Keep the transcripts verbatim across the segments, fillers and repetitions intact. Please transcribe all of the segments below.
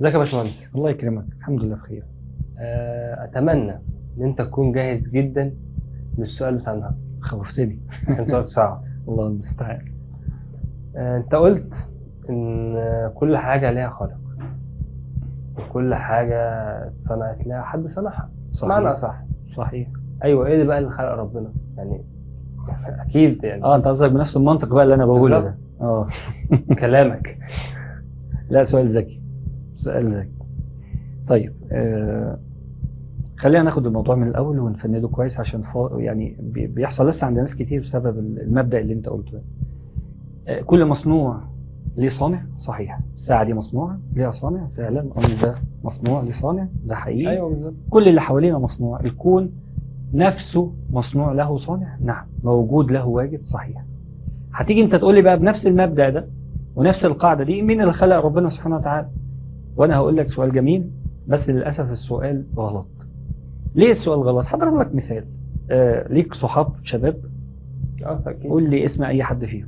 ازيك يا باشمهندس؟ الله يكرمك، الحمد لله بخير. آه، اتمنى ان انت تكون جاهز جدا للسؤال بتاع النهارده. خوفتني. كان سؤال صعب. الله المستعان. آه، انت قلت ان كل حاجه ليها خالق وكل حاجه صنعت لها حد صنعها. صحيح. معنى صح. صحيح. ايوه، ايه اللي بقى اللي خلق ربنا يعني؟ اكيد يعني. اه انت قصدك بنفس المنطق بقى اللي انا بقوله ده. اه كلامك. لا سؤال ذكي، سؤال ذكي. طيب آه خلينا ناخد الموضوع من الاول ونفنده كويس عشان فا... يعني بي- بيحصل لسه عند ناس كتير بسبب المبدأ اللي انت قلته ده. آه كل مصنوع ليه صانع، صحيح. الساعة دي مصنوعة ليها صانع فعلا، الأمر ده مصنوع ليه صانع، ده حقيقي. ايوه بالظبط. كل اللي حوالينا مصنوع، الكون نفسه مصنوع له صانع، نعم. موجود له واجب، صحيح. هتيجي انت تقول لي بقى بنفس المبدأ ده ونفس القاعدة دي مين اللي خلق ربنا سبحانه وتعالى؟ وانا هقول لك سؤال جميل بس للأسف السؤال غلط. ليه السؤال غلط؟ هضرب لك مثال. آه ليك صحاب شباب، اه اكيد. قول لي اسم اي حد فيهم.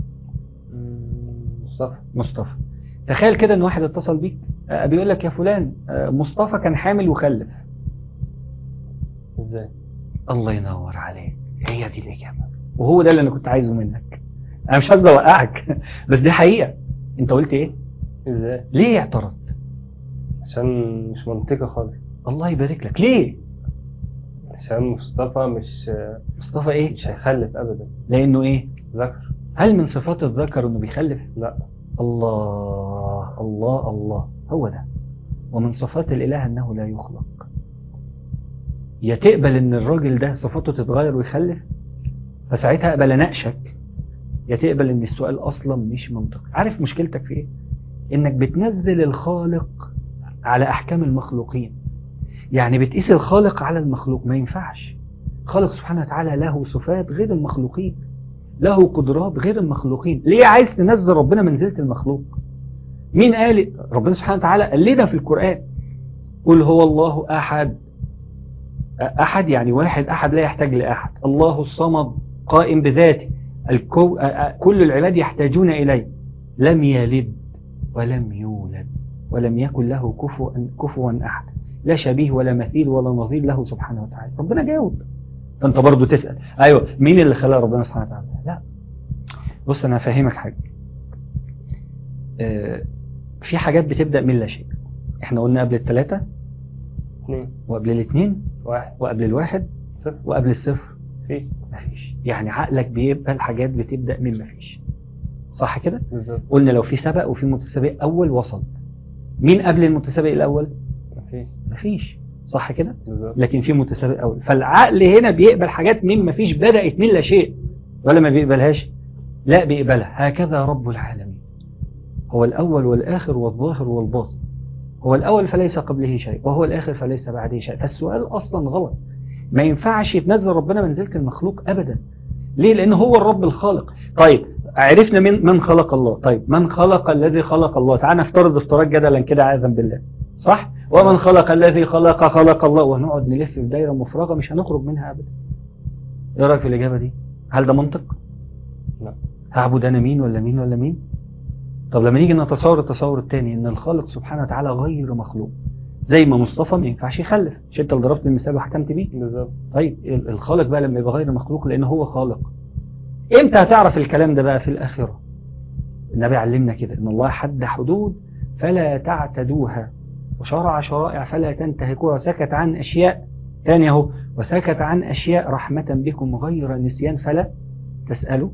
مم، مصطفى. مصطفى. تخيل كده ان واحد اتصل بيك آه بيقول لك يا فلان آه مصطفى كان حامل وخلف. ازاي؟ الله ينور عليك، هي دي الإجابة وهو ده اللي أنا كنت عايزه منك. أنا مش عايز أوقعك بس دي حقيقة. أنت قلت إيه؟ ازاي؟ ليه اعترضت؟ عشان مش منطقي خالص. الله يبارك لك. ليه؟ عشان مصطفى مش مصطفى إيه؟ مش هيخلف ابدا. لأنه إيه؟ ذكر. هل من صفات الذكر إنه بيخلف؟ لا. الله الله الله، هو ده. ومن صفات الإله أنه لا يخلق. يا تقبل إن الراجل ده صفاته تتغير ويخلف فساعتها أقبل أناقشك، يا تقبل إن السؤال أصلا مش منطقي. عارف مشكلتك في إيه؟ إنك بتنزل الخالق على أحكام المخلوقين. يعني بتقيس الخالق على المخلوق، ما ينفعش. خالق سبحانه وتعالى له صفات غير المخلوقين، له قدرات غير المخلوقين. ليه عايز تنزل ربنا منزلة المخلوق؟ مين قال؟ ربنا سبحانه وتعالى قال لنا في القرآن قل هو الله أحد. أحد يعني واحد، أحد لا يحتاج لأحد. الله الصمد قائم بذاته، الكو... كل العباد يحتاجون إليه. لم يلد ولم يولد ولم يكن له كفوا كفوا أحد، لا شبيه ولا مثيل ولا نظير له سبحانه وتعالى. ربنا جاوب. فأنت برضو تسأل أيوة مين اللي خلق ربنا سبحانه وتعالى؟ لا. بص أنا هفهمك حاجة. آه في حاجات بتبدأ من لا شيء. احنا قلنا قبل الثلاثة اثنين وقبل الاثنين واحد وقبل الواحد صفر وقبل الصفر فيش. مفيش. يعني عقلك بيبقى الحاجات بتبدأ من مفيش، صح كده؟ بالظبط. قلنا لو في سبق وفي متسابق أول وصل، مين قبل المتسابق الأول؟ مفيش. مفيش، صح كده؟ بالظبط. لكن في متسابق أول، فالعقل هنا بيقبل حاجات من مفيش بدأت من لا شيء، ولا ما بيقبلهاش؟ لا بيقبلها. هكذا رب العالمين، هو الأول والآخر والظاهر والباطن. هو الأول فليس قبله شيء وهو الآخر فليس بعده شيء. فالسؤال أصلا غلط. ما ينفعش يتنزل ربنا منزلة المخلوق أبدا. ليه؟ لأنه هو الرب الخالق. طيب عرفنا من من خلق الله. طيب من خلق الذي خلق الله؟ تعال نفترض افتراض جدلا كده عاذا بالله، صح؟ ومن خلق الذي خلق خلق الله، ونقعد نلف في دايرة مفرغة مش هنخرج منها أبدا. إيه رأيك في الإجابة دي؟ هل ده منطق؟ لا. هعبد أنا مين ولا مين ولا مين؟ طب لما نيجي نتصور التصور الثاني ان الخالق سبحانه وتعالى غير مخلوق، زي ما مصطفى ما ينفعش يخلف، مش انت اللي ضربت المثال وحكمت بيه؟ بالظبط. طيب الخالق بقى لما يبقى غير مخلوق لان هو خالق، امتى هتعرف الكلام ده بقى؟ في الآخرة. النبي علمنا كده ان الله حد حدود فلا تعتدوها وشرع شرائع فلا تنتهكوها، وسكت عن اشياء ثانيه اهو، وسكت عن اشياء رحمة بكم غير نسيان فلا تسألوا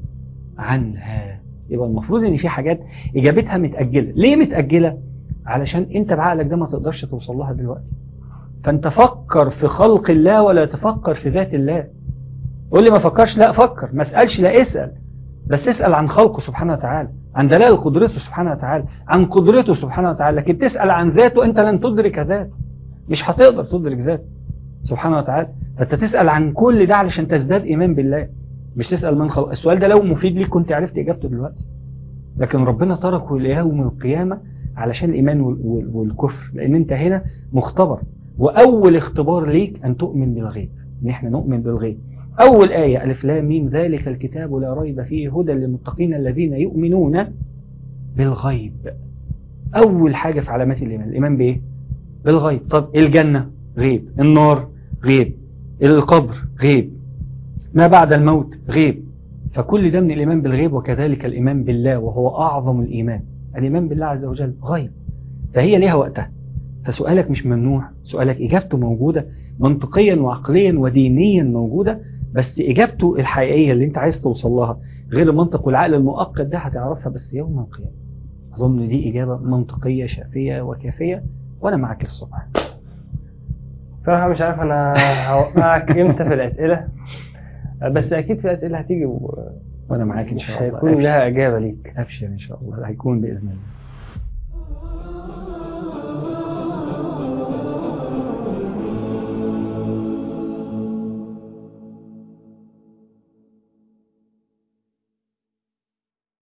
عنها. يبقى المفروض ان في حاجات اجابتها متأجلة. ليه متأجلة؟ علشان انت بعقلك ده ما تقدرش توصل لها دلوقتي. فانت فكر في خلق الله ولا تفكر في ذات الله. قول لي ما فكرش، لا فكر. ما اسألش، لا اسأل. بس اسأل عن خلقه سبحانه وتعالى، عن دلائل قدرته سبحانه وتعالى، عن قدرته سبحانه وتعالى. لكن تسأل عن ذاته انت لن تدرك ذاته، مش هتقدر تدرك ذاته سبحانه وتعالى. فانت تسأل عن كل ده علشان تزداد ايمان بالله، مش تسأل من خلق. السؤال ده لو مفيد ليك كنت عرفت اجابته دلوقتي، لكن ربنا تركه ليوم القيامة علشان الإيمان والكفر، لأن أنت هنا مختبر. وأول اختبار ليك أن تؤمن بالغيب، إن إحنا نؤمن بالغيب. أول آية ألف لام ميم ذلك الكتاب لا ريب فيه هدى للمتقين الذين يؤمنون بالغيب. أول حاجة في علامات الإيمان، الإيمان بإيه؟ بالغيب. طب الجنة غيب، النار غيب، القبر غيب، ما بعد الموت غيب. فكل ده من الإيمان بالغيب. وكذلك الإيمان بالله وهو أعظم الإيمان، الإيمان بالله عز وجل غيب، فهي ليها وقتها. فسؤالك مش ممنوع، سؤالك إجابته موجودة منطقيا وعقليا ودينيا موجودة، بس إجابته الحقيقية اللي أنت عايز توصل لها غير المنطق والعقل المؤقت ده هتعرفها بس يوم القيامة. أظن دي إجابة منطقية شافية وكافية، وأنا معك الصبح. صراحة مش عارف أنا هوقعك إمتى في الأسئلة، بس أكيد في أسئلة هتيجي و... وأنا معاك إن شاء الله. هيكون لها إجابة ليك. أبشر إن شاء الله، هيكون بإذن الله.